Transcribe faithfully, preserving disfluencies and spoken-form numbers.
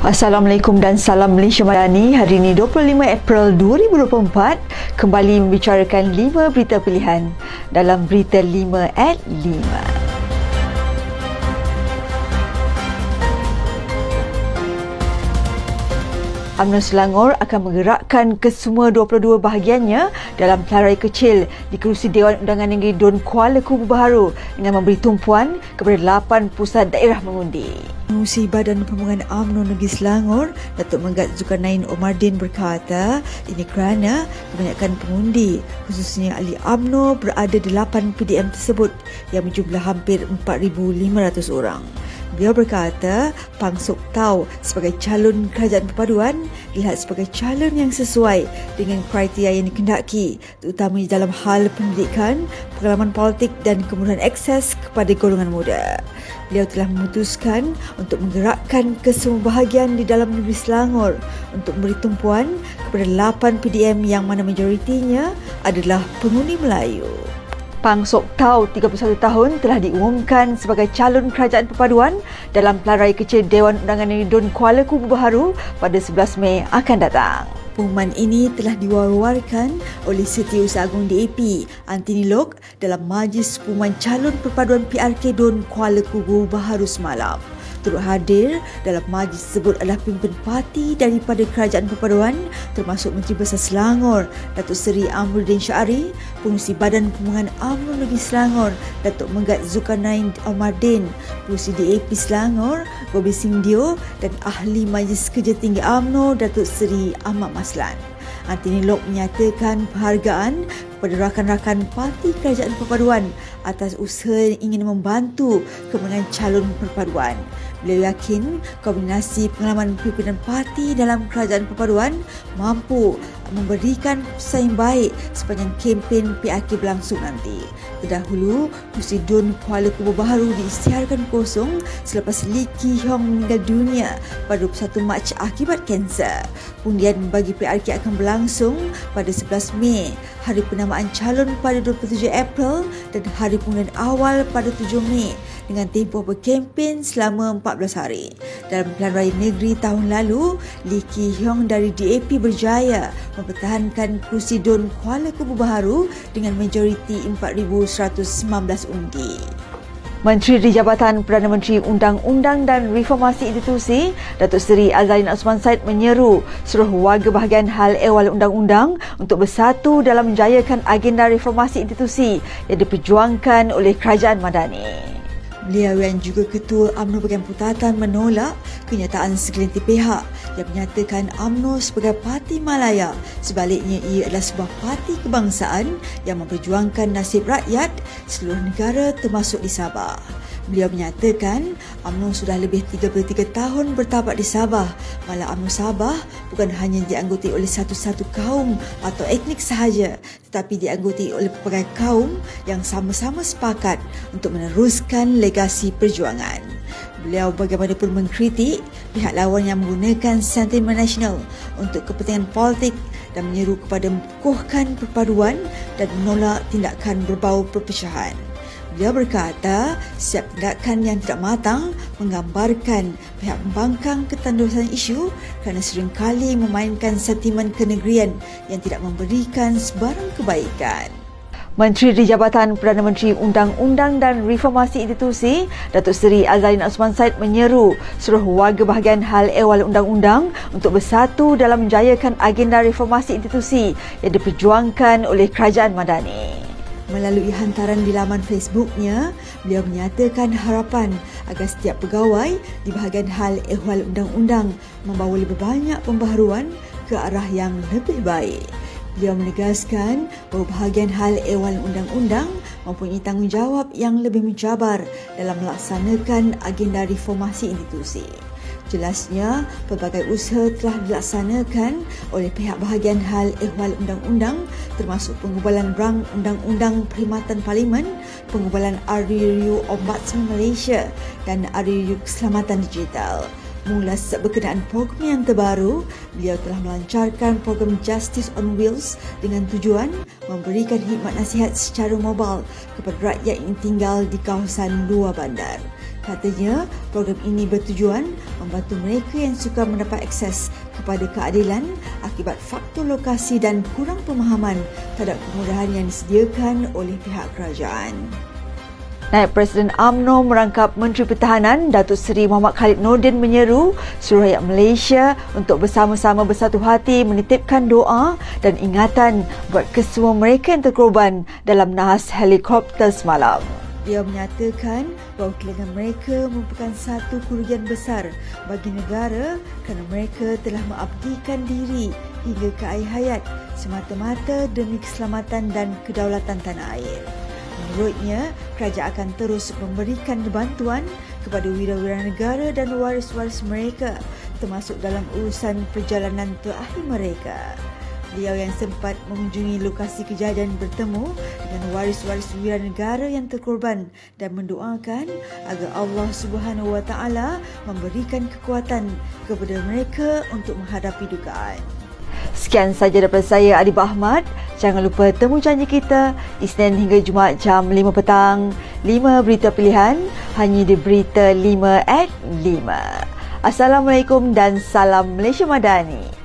Assalamualaikum dan salam Malaysia Madani. Hari ini dua puluh lima April dua ribu dua puluh empat kembali membicarakan lima berita pilihan dalam Berita lima at lima. UMNO Selangor akan menggerakkan kesemua dua puluh dua bahagiannya dalam pelarai kecil di kerusi Dewan Undangan Negeri Dun Kuala Kubu Baharu dengan memberi tumpuan kepada lapan pusat daerah mengundi. Pengurusi Badan Pembangunan UMNO Negeri Selangor, Datuk Megat Zulkarnain Omardin berkata ini kerana kebanyakan pengundi, khususnya ahli UMNO, berada di lapan P D M tersebut yang berjumlah hampir empat ribu lima ratus orang. Beliau berkata Pang Sok Tau sebagai calon kerajaan perpaduan dilihat sebagai calon yang sesuai dengan kriteria yang dikehendaki, terutama dalam hal pendidikan, pengalaman politik dan kemudahan akses kepada golongan muda. Beliau telah memutuskan untuk menggerakkan kesemua bahagian di dalam negeri Selangor untuk memberi tumpuan kepada lapan P D M yang mana majoritinya adalah pengundi Melayu. Pang Sok Tau, tiga puluh satu tahun, telah diumumkan sebagai calon kerajaan perpaduan dalam pelarai kecil Dewan Undangan Negeri Dun Kuala Kubu Baharu pada sebelas Mei akan datang. Pengumuman ini telah diwar-warkan oleh Setiausaha Agung D A P, Antini Lok, dalam Majlis Pengumuman Calon Perpaduan P R K Dun Kuala Kubu Baharu semalam. Turut hadir dalam majlis tersebut adalah pimpin parti daripada Kerajaan Perpaduan termasuk Menteri Besar Selangor, Datuk Seri Amruddin Syari, Pengurusi Badan Pembangunan UMNO Negeri Selangor, Datuk Megat Zulkarnain Omardin, Pengurusi D A P Selangor, Gobi Singdio dan Ahli Majlis Kerja Tinggi UMNO, Datuk Seri Ahmad Maslan. Antini Lok menyatakan penghargaan kepada rakan-rakan parti Kerajaan Perpaduan atas usaha yang ingin membantu kemenangan calon perpaduan. Beliau yakin kombinasi pengalaman pimpinan parti dalam Kerajaan Perpaduan mampu memberikan keputusan yang baik sepanjang kempen P R K berlangsung nanti. Terdahulu, kursi Dun Kuala Kubu Baharu diisytiharkan kosong selepas Lee Ki Hiong meninggal dunia pada dua puluh satu Mac akibat kanser. Undian bagi P R K akan berlangsung pada sebelas Mei, hari penamaan calon pada dua puluh tujuh April dan hari pengundian awal pada tujuh Mei dengan tempoh berkempen selama empat belas hari. Dalam pilihan raya negeri tahun lalu, Lee Ki Hiong dari D A P berjaya mempertahankan kursi Dun Kuala Kubu Baharu dengan majoriti empat ribu seratus sembilan belas undi. Menteri di Jabatan Perdana Menteri Undang-Undang dan Reformasi Institusi, Datuk Seri Azalin Osman Said menyeru seluruh warga bahagian hal ehwal undang-undang untuk bersatu dalam menjayakan agenda reformasi institusi yang diperjuangkan oleh Kerajaan Madani. Beliau yang juga Ketua UMNO Bahagian Putatan menolak kenyataan segelintir pihak yang menyatakan UMNO sebagai parti Malaya, sebaliknya ia adalah sebuah parti kebangsaan yang memperjuangkan nasib rakyat seluruh negara termasuk di Sabah. Beliau menyatakan UMNO sudah lebih tiga puluh tiga tahun bertapak di Sabah, malah UMNO Sabah bukan hanya dianggoti oleh satu-satu kaum atau etnik sahaja, tetapi dianggoti oleh pelbagai kaum yang sama-sama sepakat untuk meneruskan legasi perjuangan. Beliau bagaimanapun mengkritik pihak lawan yang menggunakan sentimen nasional untuk kepentingan politik dan menyeru kepada mengukuhkan perpaduan dan menolak tindakan berbau perpecahan. Beliau berkata, setiap tindakan yang tidak matang menggambarkan pihak membangkang ketandusan isu kerana seringkali memainkan sentimen kenegerian yang tidak memberikan sebarang kebaikan. Menteri di Jabatan Perdana Menteri Undang-Undang dan Reformasi Institusi, Datuk Seri Azalin Osman Said menyeru seluruh warga bahagian hal ehwal undang-undang untuk bersatu dalam menjayakan agenda reformasi institusi yang diperjuangkan oleh Kerajaan Madani. Melalui hantaran di laman Facebooknya, beliau menyatakan harapan agar setiap pegawai di bahagian hal ehwal undang-undang membawa lebih banyak pembaharuan ke arah yang lebih baik. Beliau menegaskan bahawa bahagian hal ehwal undang-undang mempunyai tanggungjawab yang lebih mencabar dalam melaksanakan agenda reformasi institusi. Jelasnya, pelbagai usaha telah dilaksanakan oleh pihak bahagian hal ehwal undang-undang termasuk pengubalan rang Undang-Undang Perkhidmatan Parlimen, pengubalan R R U Ombudsman Malaysia dan R R U Keselamatan Digital. Mula sejak berkenaan program yang terbaru, beliau telah melancarkan program Justice on Wheels dengan tujuan memberikan khidmat nasihat secara mobile kepada rakyat yang tinggal di kawasan luar bandar. Katanya, program ini bertujuan membantu mereka yang sukar mendapat akses kepada keadilan akibat faktor lokasi dan kurang pemahaman terhadap kemudahan yang disediakan oleh pihak kerajaan. Naib Presiden U M N O merangkap Menteri Pertahanan Datuk Seri Muhammad Khalid Nordin menyeru seluruh rakyat Malaysia untuk bersama-sama bersatu hati menitipkan doa dan ingatan buat kesemua mereka yang terkorban dalam nahas helikopter semalam. Dia menyatakan bahawa kehilangan mereka merupakan satu kerugian besar bagi negara kerana mereka telah mengabdikan diri hingga ke akhir hayat semata-mata demi keselamatan dan kedaulatan tanah air. Menurutnya, kerajaan akan terus memberikan bantuan kepada wira-wira negara dan waris-waris mereka termasuk dalam urusan perjalanan terakhir mereka. Beliau yang sempat mengunjungi lokasi kejadian bertemu dengan waris-waris wira negara yang terkorban dan mendoakan agar Allah Subhanahu Wa Taala memberikan kekuatan kepada mereka untuk menghadapi dugaan. Sekian sahaja daripada saya, Adibah Ahmad. Jangan lupa temu janji kita Isnin hingga Jumaat jam lima petang. lima berita pilihan hanya di Berita lima at lima. Assalamualaikum dan salam Malaysia Madani.